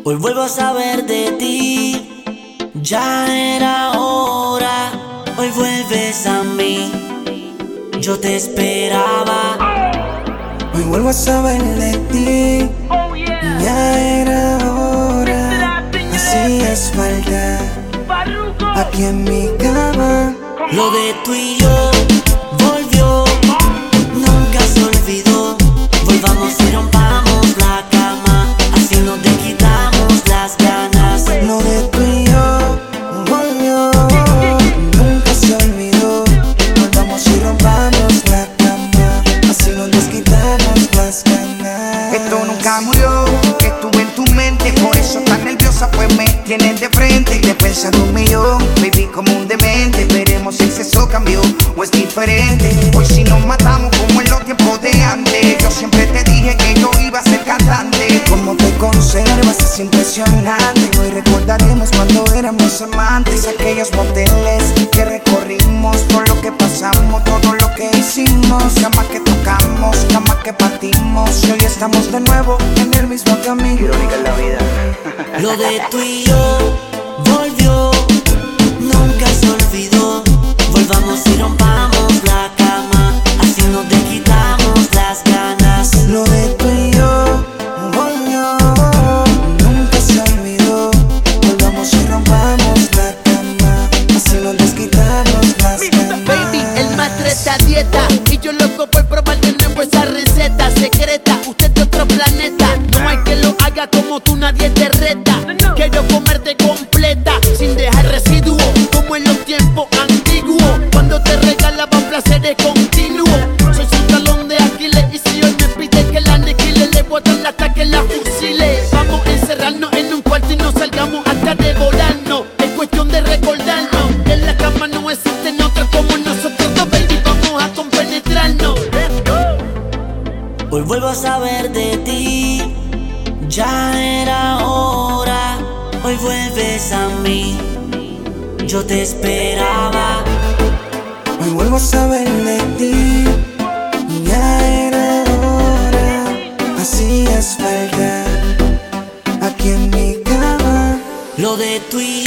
Hoy vuelvo a saber de ti, ya era hora. Hoy vuelves a mí, yo te esperaba. Hoy vuelvo a saber de ti, ya era hora. Hacías falta aquí en mi cama. Lo de tú y yo volvió, nunca se olvidó. Volvamos y rompamos la cama, así nos quitamos las ganas. Lo de tú y yo volvió, nunca se olvidó. Volvamos y rompamos la cama, así nos desquitamos las ganas. Esto nunca murió, estuve en tu mente, por eso tan nerviosa pues me tienes de frente. Y de pensar un millón, baby como un demente. Veremos si el sexo cambió o es diferente. Hoy si nos matamos como en los tiempos de antes. Yo siempre te dije que yo iba a ser cantante. Cómo te conservas es impresionante. Hoy recordaremos cuando éramos amantes. Aquellos moteles que recorrimos, por lo que pasamos, todo lo que hicimos. Cama que tocamos, cama que partimos. Y hoy estamos de nuevo en el mismo camino. Irónica es la vida. Lo de tú y yo volvió, nunca se olvidó. Volvamos y rompamos la cama, así nos quitamos las ganas. Lo de tú y yo volvió, nunca se olvidó. Volvamos y rompamos la cama, así nos desquitamos las ganas. Baby, el maestro está a dieta y yo loco por probar de nuevo esa receta secreta. Usted de otro planeta, no hay que lo haga como tú, nadie te reta. Quiero comerte completa, sin dejar residuo, como en los tiempos antiguos, cuando te regalaban placeres continuos. Soy su talón de Aquiles y si hoy me pide que la aniquile, le botan hasta que la fusile. Vamos a encerrarnos en un cuarto y no salgamos hasta devorarnos. Es cuestión de recordarnos, en la cama no existen otros como nosotros dos, baby, vamos a compenetrarnos. Hoy vuelvo a saber de ti, ya era hora. Hoy vuelves a mí, yo te esperaba. Hoy vuelvo a saber de ti, ya era hora. Hacías falta aquí en mi cama. Lo de tú y